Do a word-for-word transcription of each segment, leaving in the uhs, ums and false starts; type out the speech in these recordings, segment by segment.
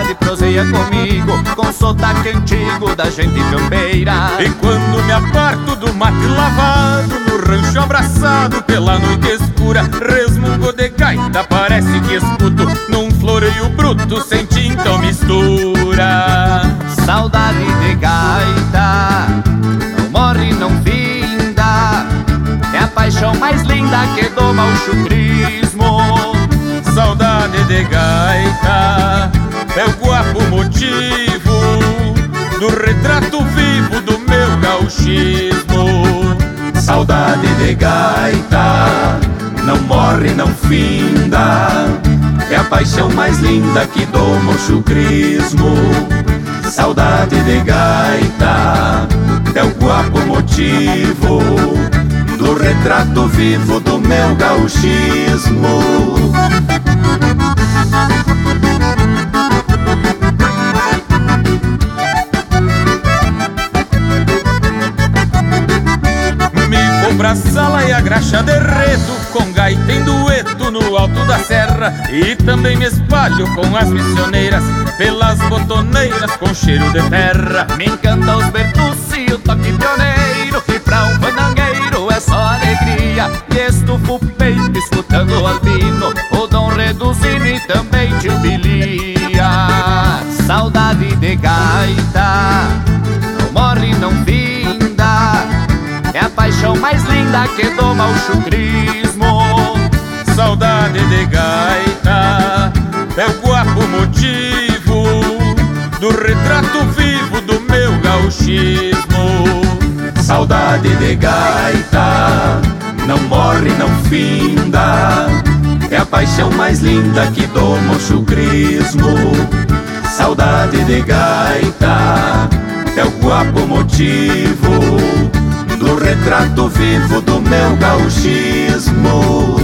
saudade proseia comigo, com sotaque antigo da gente campeira. E quando me aparto do mate lavado, no rancho abraçado pela noite escura, resmungo de gaita, parece que escuto num floreio bruto, sem tinta ou mistura. Saudade de gaita, não morre, não finda, é a paixão mais linda que doma o chucrismo. Saudade de gaita é o guapo motivo do retrato vivo do meu gauchismo. Saudade de gaita não morre, não finda, é a paixão mais linda que doma o chucrismo. Saudade de gaita é o guapo motivo do retrato vivo do meu gauchismo. Me vou pra sala e a graxa derreto, com gaita em dueto no alto da serra. E também me espalho com as missioneiras pelas botoneiras com cheiro de terra. Me encanta os bertucci e o toque pioneiro, que pra um fandangueiro é só alegria. E estufo o peito escutando o albino, o Dom Reduzindo e também tio Bilia. Saudade de gaita, não morre, não finda, é a paixão mais linda que doma o chucrismo. Saudade de gaita é o guapo motivo do retrato vivo do meu gauchismo. Saudade de gaita não morre, não finda, é a paixão mais linda que doma o chucrismo. Saudade de gaita é o guapo motivo do retrato vivo do meu gauchismo.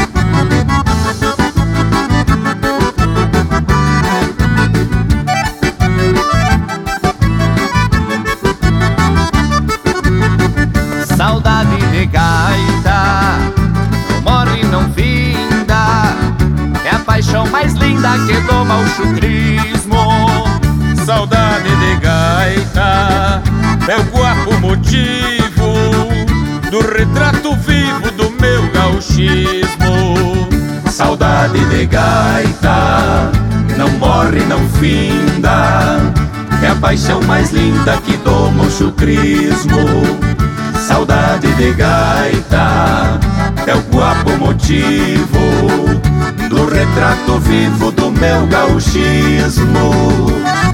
Saudade de gaita, não morre, não finda, é a paixão mais linda que doma o chucrismo. Saudade de gaita é o guapo motivo do retrato vivo do meu gauchismo. Saudade de gaita não morre, não finda, é a paixão mais linda que doma o chucrismo. Saudade de gaita é o guapo motivo do retrato vivo do meu gauchismo.